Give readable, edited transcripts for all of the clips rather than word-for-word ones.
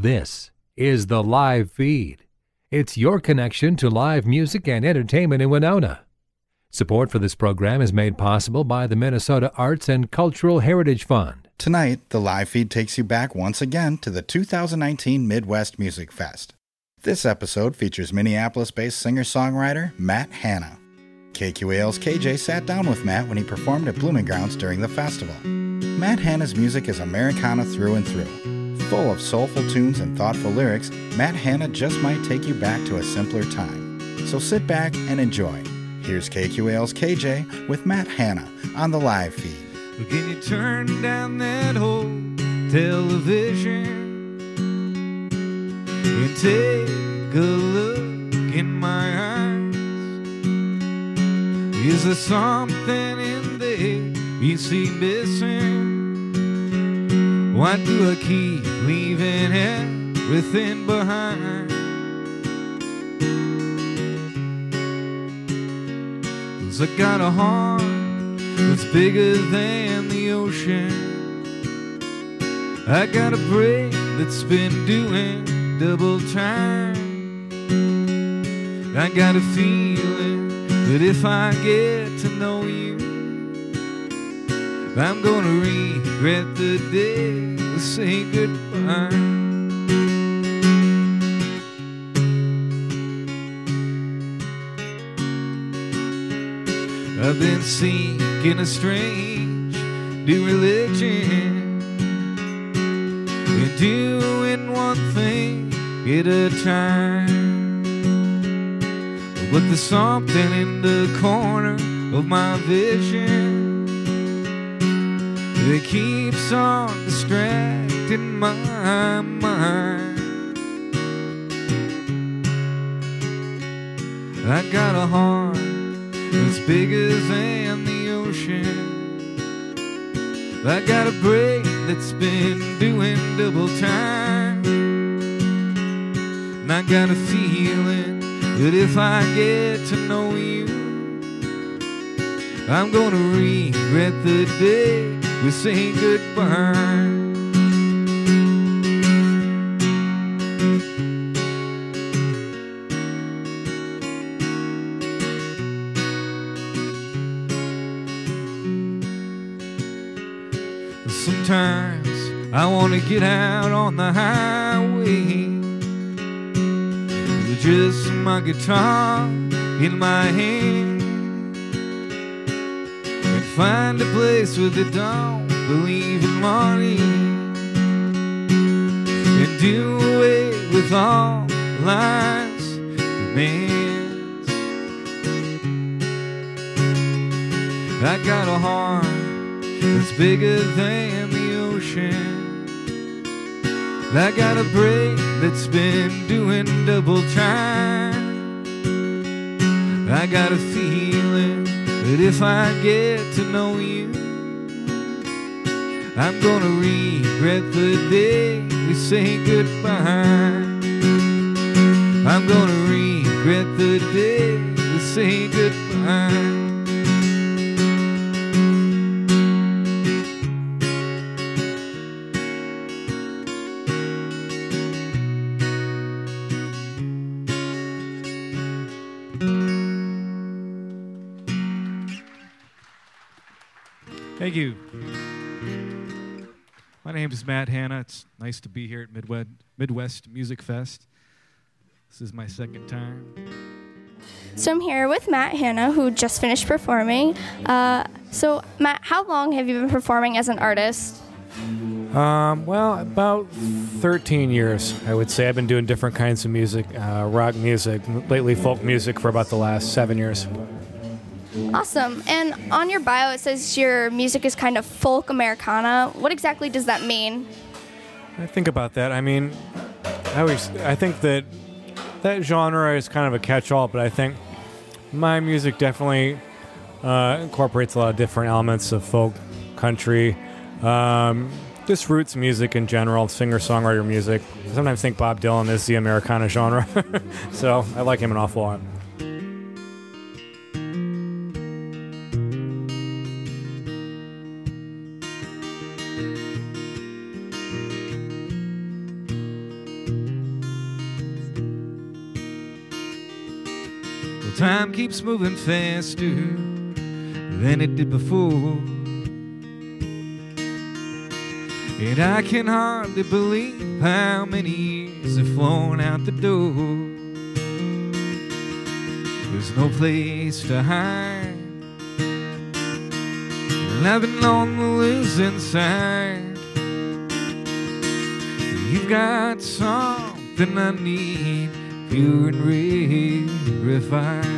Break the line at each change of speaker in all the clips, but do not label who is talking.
This is the live feed. It's your connection to live music and entertainment in Winona. Support for this program is made possible by the Minnesota Arts and Cultural Heritage Fund.
Tonight, the live feed takes you back once again to the 2019 Midwest Music Fest. This episode features Minneapolis-based singer-songwriter Matt Hanna. KQAL's KJ sat down with Matt when he performed at Blooming Grounds during the festival. Matt Hanna's music is Americana through and through. Full of soulful tunes and thoughtful lyrics, Matt Hanna just might take you back to a simpler time. So sit back and enjoy. Here's KQAL's KJ with Matt Hanna on the live feed.
Can you turn down that old television and take a look in my eyes? Is there something in there you see missing? Why do I keep leaving everything behind? 'Cause I got a heart that's bigger than the ocean. I got a brain that's been doing double time. I got a feeling that if I get to know you, I'm gonna regret the day we say goodbye. I've been seeking a strange new religion, been doing one thing at a time. But there's something in the corner of my vision that keeps on distracting my mind. I got a heart that's bigger than the ocean. I got a brain that's been doing double time. And I got a feeling that if I get to know you, I'm gonna regret the day we say goodbye. Sometimes I want to get out on the highway with just my guitar in my hand and find a place where they don't believe in money and do away with all life's demands. I got a heart that's bigger than the ocean. I got a brain that's been doing double time. I got a feeling that if I get to know you, I'm gonna regret the day we say goodbye. I'm gonna regret the day we say goodbye. Thank you. My name is Matt Hanna. It's nice to be here at Midwest Music Fest. This is my second time.
So I'm here with Matt Hanna, who just finished performing. So Matt, how long have you been performing as an artist?
Well, about 13 years, I would say. I've been doing different kinds of music, rock music, lately folk music for about the last 7 years.
Awesome. And on your bio, it says your music is kind of folk Americana. What exactly does that mean?
I think about that. I mean, I think that genre is kind of a catch-all, but I think my music definitely incorporates a lot of different elements of folk, country, just roots music in general, singer-songwriter music. I sometimes think Bob Dylan is the Americana genre, so I like him an awful lot.
Well, time keeps moving faster than it did before, and I can hardly believe how many years have flown out the door. There's no place to hide, and I've been on the losing side. You've got something I need, pure and refined.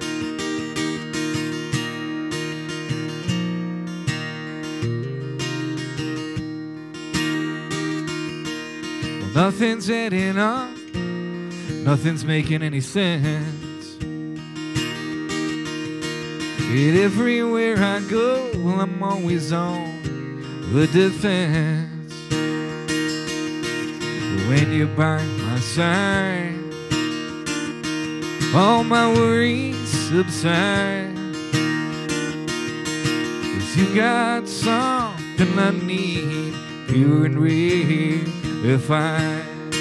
Well, nothing's adding up, nothing's making any sense. And everywhere I go, well, I'm always on the defense. When you're by my side, all my worries subside. 'Cause you got something I need, pure and refined.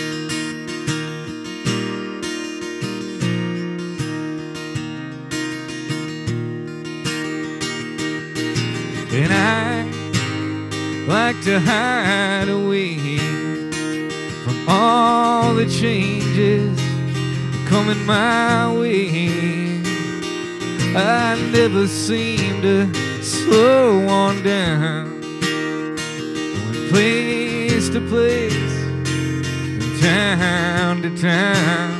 And I like to hide away from all the changes coming my way. I never seem to slow on down, going place to place, from town to town.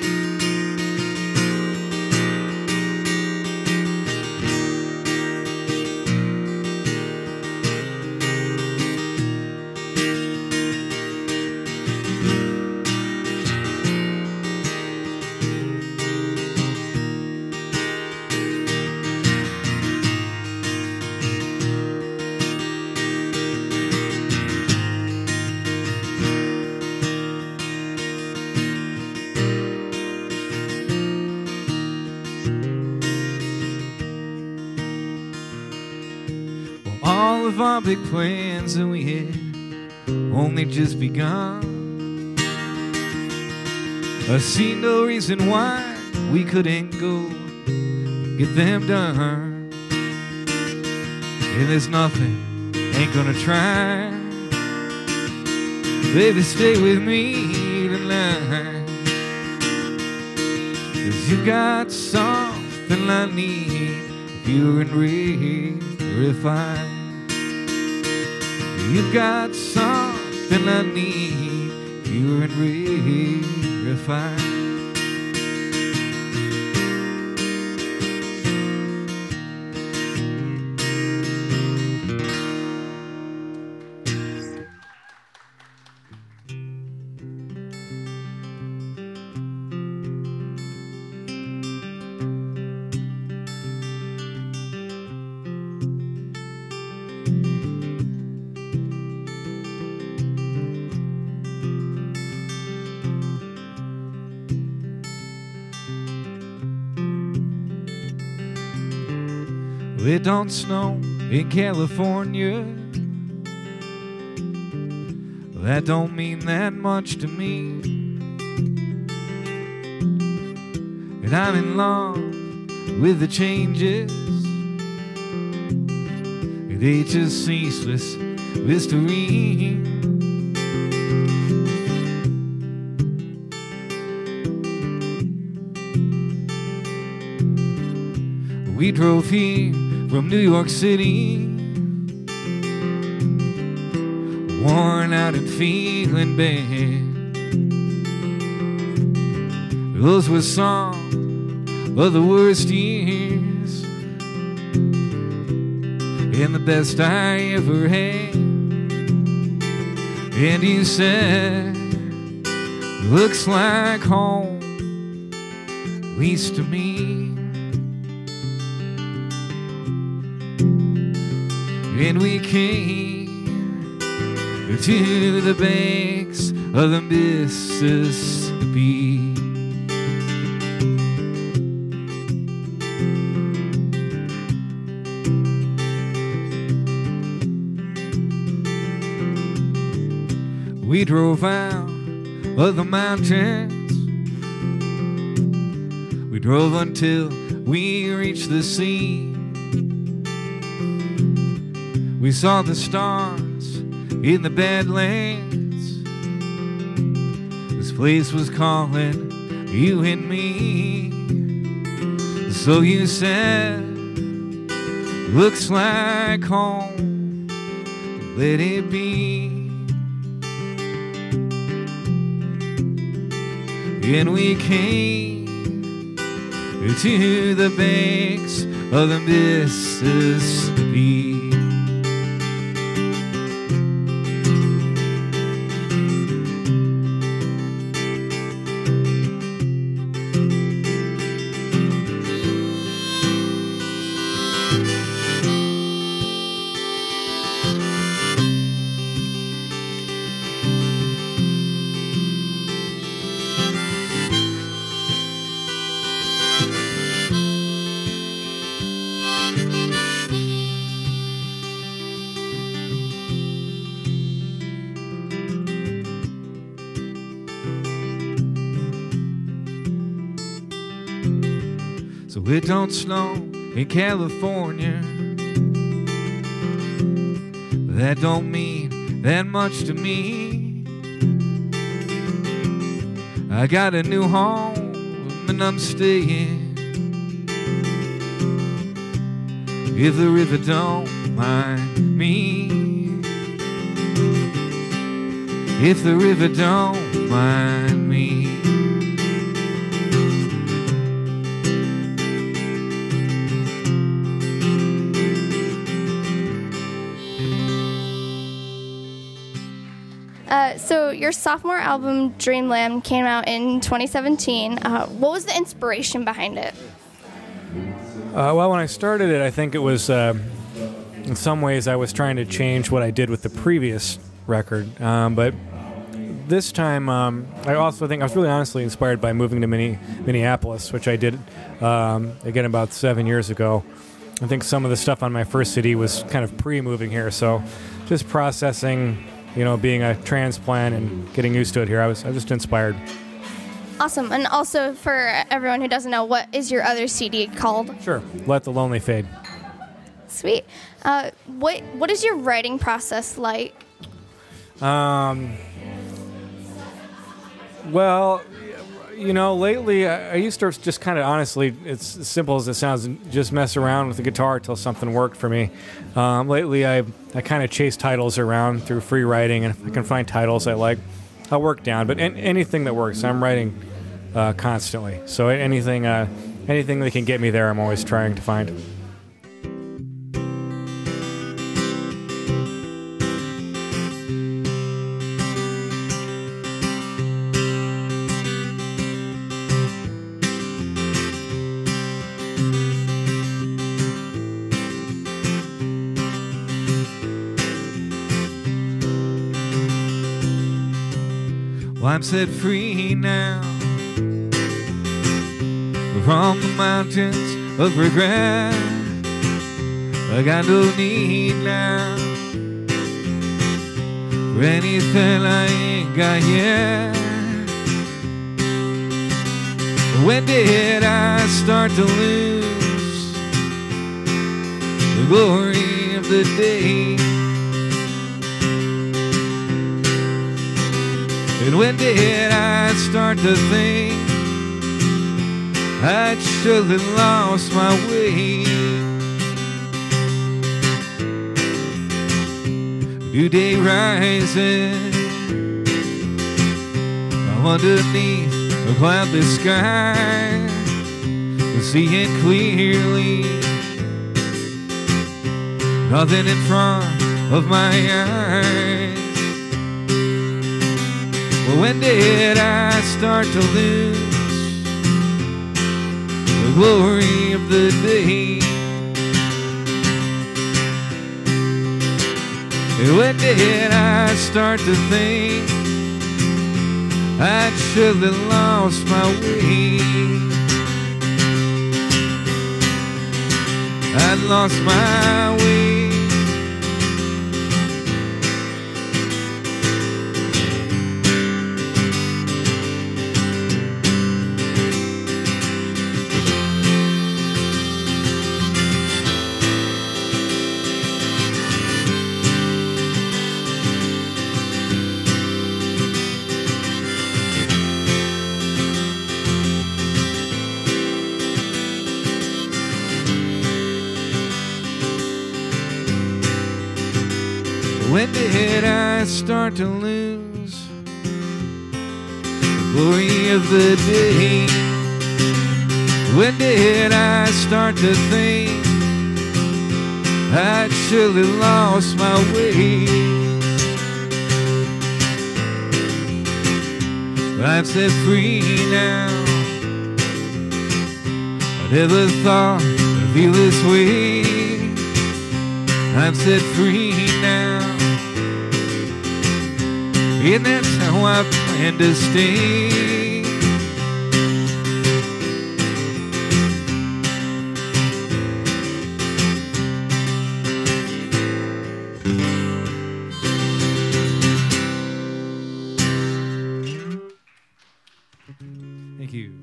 All of our big plans that we had only just begun. I see no reason why we couldn't go get them done. And there's nothing, ain't gonna try. Baby, stay with me tonight, 'cause you got something I need, pure and refined. You've got something I need, pure and refined. It don't snow in California. That don't mean that much to me. And I'm in love with the changes. They just ceaseless mystery. We drove here from New York City, worn out and feeling bad. Those were some of the worst years, and the best I ever had. And you said, looks like home, at least to me. And we came to the banks of the Mississippi. We drove out of the mountains. We We drove until we reached the sea. We saw the stars in the Badlands. This place was calling you and me. So you said, looks like home, let it be. And we came to the banks of the Mississippi. So it don't snow in California. That don't mean that much to me. I got a new home and I'm staying. If the river don't mind me. If the river don't mind me.
So your sophomore album, Dreamland, came out in 2017. What was the inspiration behind it?
Well, when I started it, I think it was, in some ways, I was trying to change what I did with the previous record. But this time, I also think I was really honestly inspired by moving to Minneapolis, which I did, again, about 7 years ago. I think some of the stuff on my first CD was kind of pre-moving here, so just processing, being a transplant and getting used to it here, I was just inspired.
Awesome. And also, for everyone who doesn't know, what is your other CD called?
Sure. Let the Lonely Fade.
Sweet. What is your writing process like?
Well, lately I used to just kind of honestly, it's as simple as it sounds, just mess around with the guitar until something worked for me. Lately I kind of chase titles around through free writing, and if I can find titles I like, I'll work down. But anything that works, I'm writing constantly. So anything that can get me there, I'm always trying to find.
Well, I'm set free now from the mountains of regret. I got no need now for anything I ain't got yet. When did I start to lose the glory of the day? And when did I start to think I'd surely lost my way? New day rising from underneath a cloudless sky, seeing clearly, nothing in front of my eyes. Well, when did I start to lose the glory of the day? And when did I start to think I'd surely lost my way? I'd lost my way. did I start to lose the glory of the day? When did I start to think I'd surely lost my way? But I'm set free now. I never thought I'd feel this way. I'm set free now, and that's how I plan to stay. Thank you.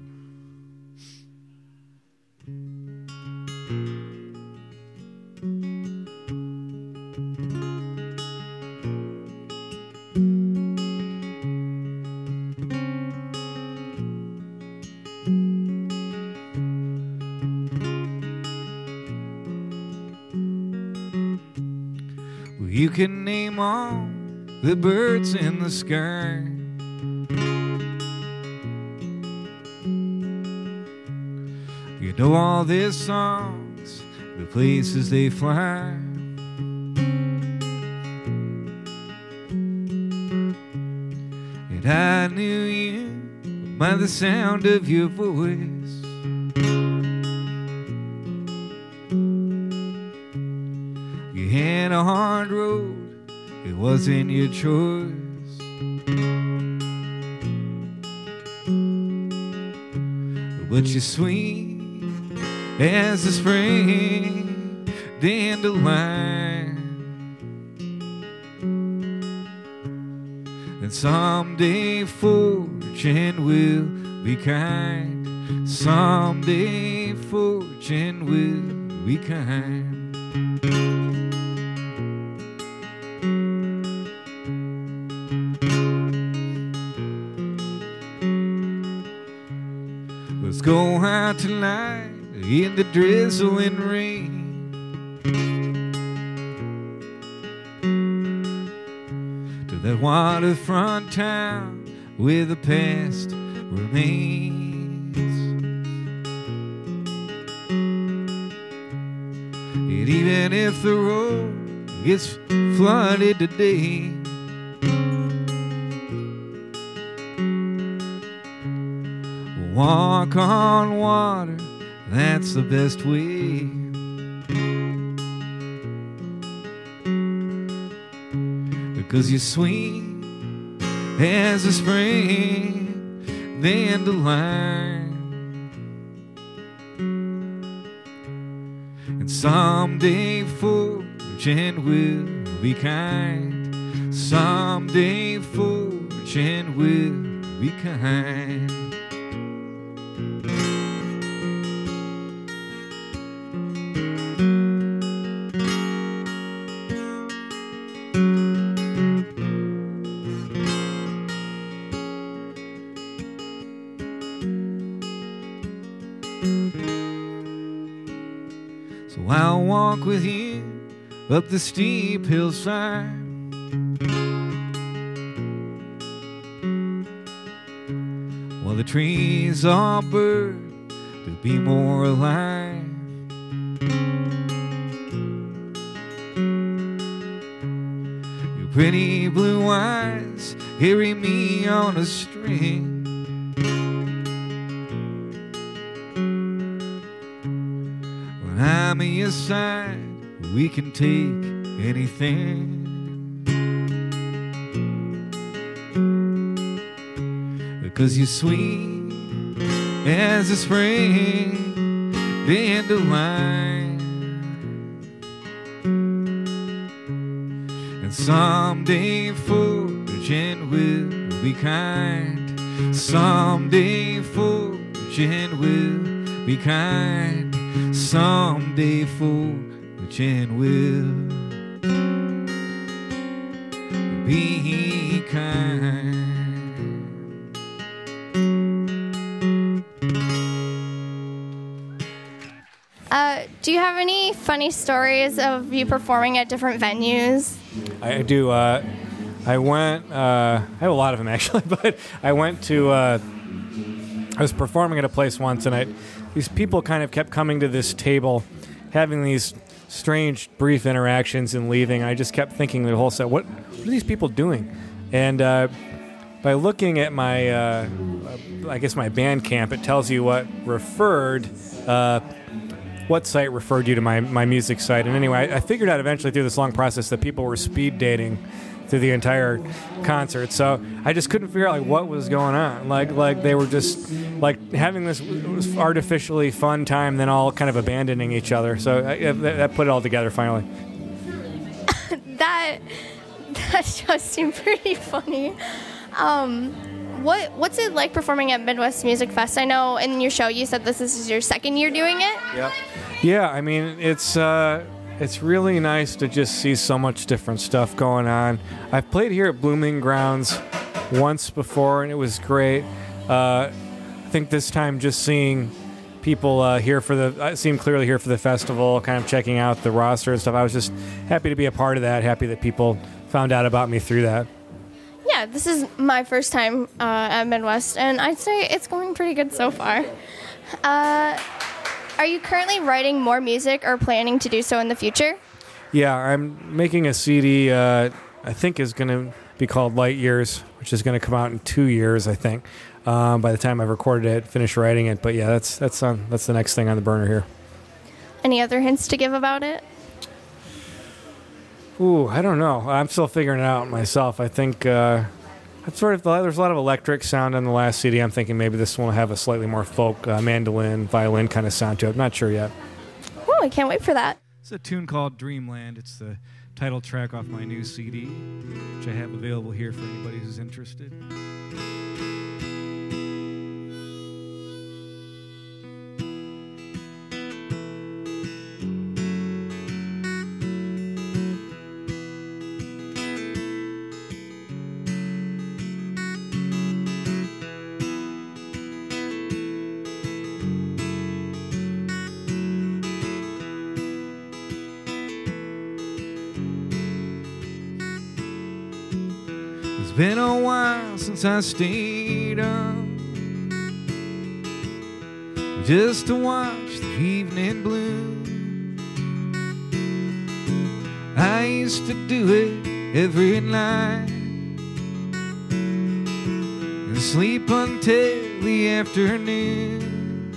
Well, you can name all the birds in the sky. You know all their songs, the places they fly. And I knew you by the sound of your voice. You had a hard road, it wasn't your choice. But you're sweet as the spring dandelion, and someday fortune will be kind. Someday fortune will be kind. Let's go out tonight in the drizzling rain. To that waterfront town where the past remains. And even if the road gets flooded today, walk on water, that's the best way. Because you're sweet as a spring dandelion, and someday fortune will be kind. Someday fortune will be kind. So I'll walk with you up the steep hillside, while the trees are burnt to be more alive. Your pretty blue eyes carry me on a string. When I'm at your side, we can take anything. Because you're sweet as a spring dandelion, and someday fortune will be kind. Someday fortune will be kind. Someday fortune will be kind.
Do you have any funny stories of you performing at different venues?
I do. I went. I have a lot of them actually, but I went to. I was performing at a place once, and these people kind of kept coming to this table, having these strange, brief interactions and leaving. I just kept thinking the whole set, what are these people doing? And by looking at my, I guess my Bandcamp, it tells you what site referred you to my music site. And anyway, I figured out eventually through this long process that people were speed dating through the entire concert. So I just couldn't figure out what was going on. Like they were just having this artificially fun time, then all kind of abandoning each other. So that put it all together finally.
That does seem pretty funny. What's it like performing at Midwest Music Fest? I know in your show you said this is your second year doing it.
Yeah. I mean, it's really nice to just see so much different stuff going on. I've played here at Blooming Grounds once before, and it was great. I think this time just seeing people seemed clearly here for the festival, kind of checking out the roster and stuff. I was just happy to be a part of that, happy that people found out about me through that.
Yeah, this is my first time at Midwest, and I'd say it's going pretty good so far. Are you currently writing more music or planning to do so in the future?
Yeah, I'm making a CD I think is going to be called Light Years, which is going to come out in 2 years, I think, by the time I've recorded it, finished writing it. But yeah, that's the next thing on the burner here.
Any other hints to give about it?
Ooh, I don't know. I'm still figuring it out myself. I think there's a lot of electric sound on the last CD. I'm thinking maybe this one will have a slightly more folk, mandolin, violin kind of sound to it. I'm not sure yet.
Oh, I can't wait for that.
It's a tune called Dreamland. It's the title track off my new CD, which I have available here for anybody who's interested. Been a while since I stayed up just to watch the evening blue. I used to do it every night and sleep until the afternoon.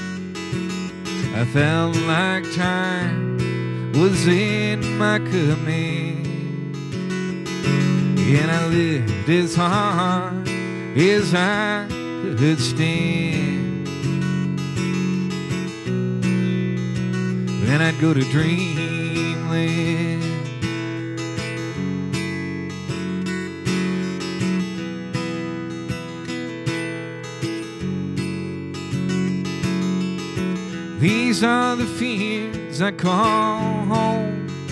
I felt like time was in my command, and I lived as hard as I could stand. Then I'd go to Dreamland. These are the fields I call home.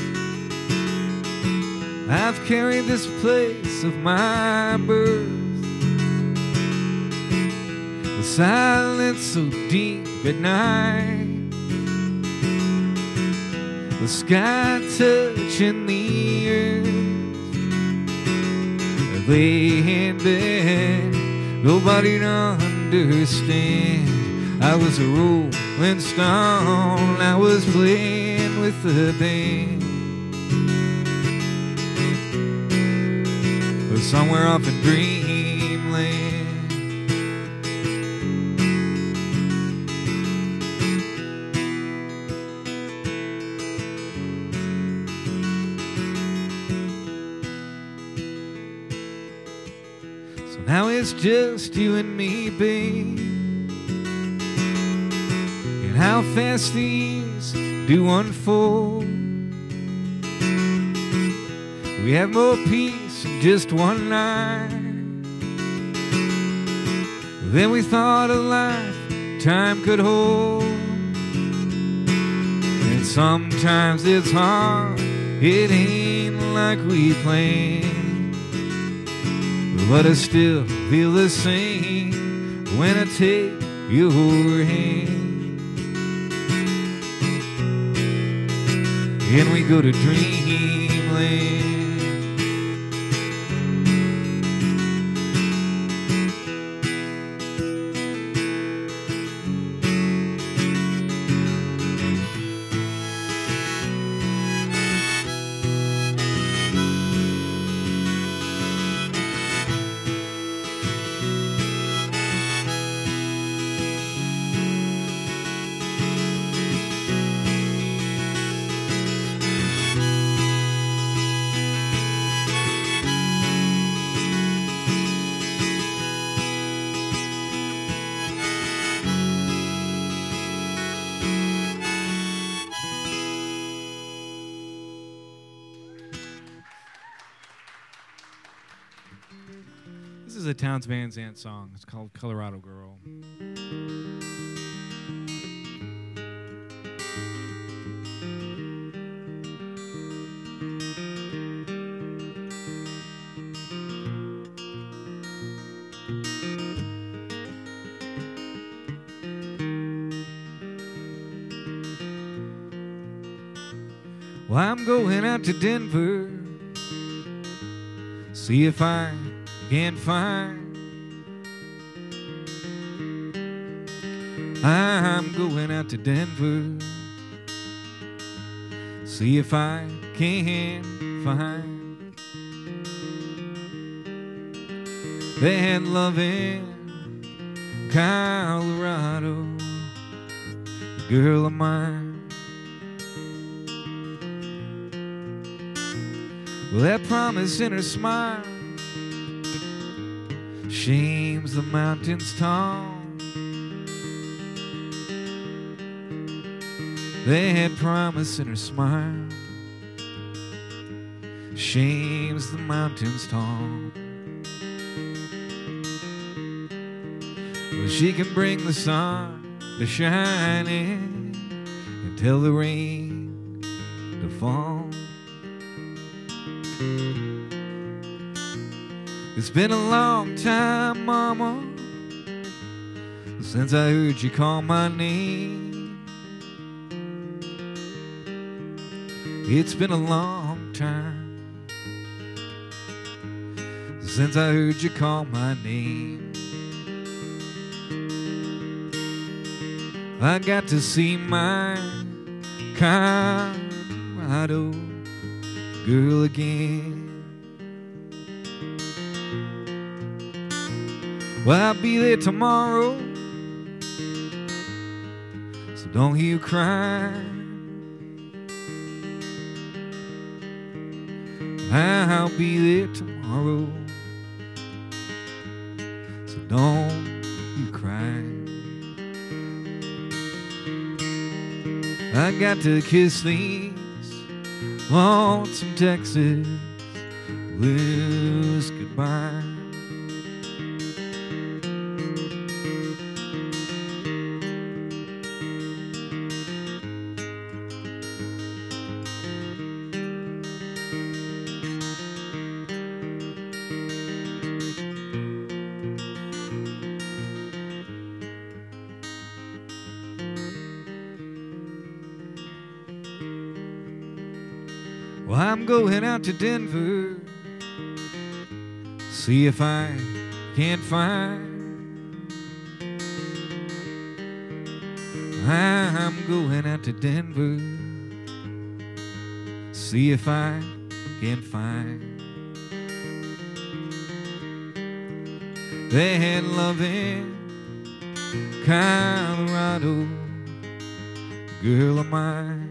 I've carried this place of my birth, the silence so deep at night, the sky touching the earth. I lay in bed, nobody'd understand. I was a rolling stone, I was playing with the band. Somewhere off in Dreamland. So now it's just you and me, babe, and how fast the years do unfold. We have more peace just one night than we thought a lifetime could hold. And sometimes it's hard, it ain't like we planned, but I still feel the same when I take your hand and we go to Dreamland. is a Townes Van Zandt song. It's called Colorado Girl. Well, I'm going out to Denver, see if I can find. I'm going out to Denver, see if I can find that love in Colorado, girl of mine. Well, that promise in her smile shames the mountains tall. That promise in her smile shames the mountains tall. Well, she can bring the sun to shine in and tell the rain to fall. It's been a long time, Mama, since I heard you call my name. It's been a long time since I heard you call my name. I got to see my Colorado girl again. Well, I'll be there tomorrow, so don't you cry. I'll be there tomorrow, so don't you cry. I got to kiss these lonesome Texas blues goodbye. Well, I'm going out to Denver, see if I can't find. I'm going out to Denver, see if I can find that love in Colorado, girl of mine.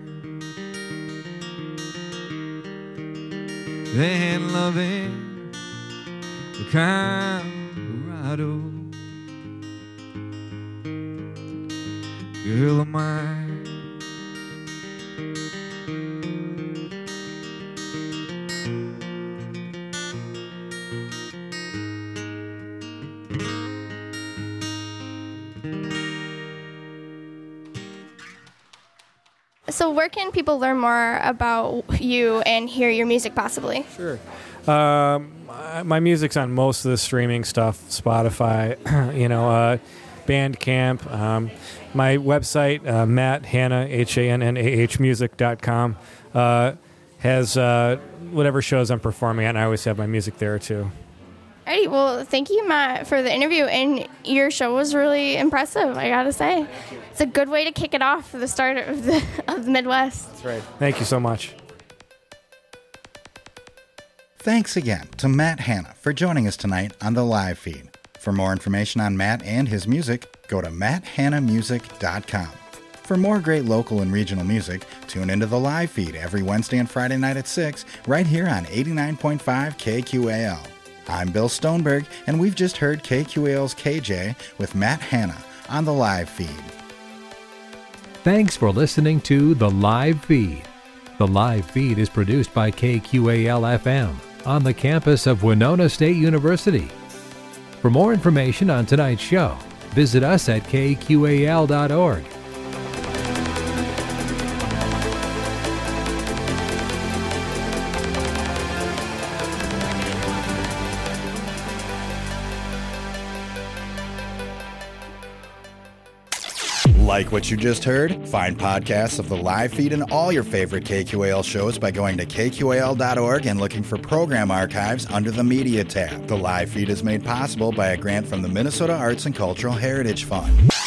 That love in Colorado, girl of mine.
So where can people learn more about you and hear your music possibly?
Sure. My music's on most of the streaming stuff, Spotify, Bandcamp. My website, Matt Hannah, HANNAH music.com, has whatever shows I'm performing at, and I always have my music there too.
Alrighty, well, thank you, Matt, for the interview, and your show was really impressive, I gotta say. It's a good way to kick it off for the start of the Midwest.
That's right. Thank you so much.
Thanks again to Matt Hannah for joining us tonight on the live feed. For more information on Matt and his music, go to matthannahmusic.com. For more great local and regional music, tune into the live feed every Wednesday and Friday night at 6, right here on 89.5 KQAL. I'm Bill Stoneberg, and we've just heard KQAL's KJ with Matt Hannah on the live feed.
Thanks for listening to The Live Feed. The Live Feed is produced by KQAL-FM on the campus of Winona State University. For more information on tonight's show, visit us at kqal.org.
Like what you just heard? Find podcasts of the live feed and all your favorite KQAL shows by going to kqal.org and looking for program archives under the Media tab. The live feed is made possible by a grant from the Minnesota Arts and Cultural Heritage Fund.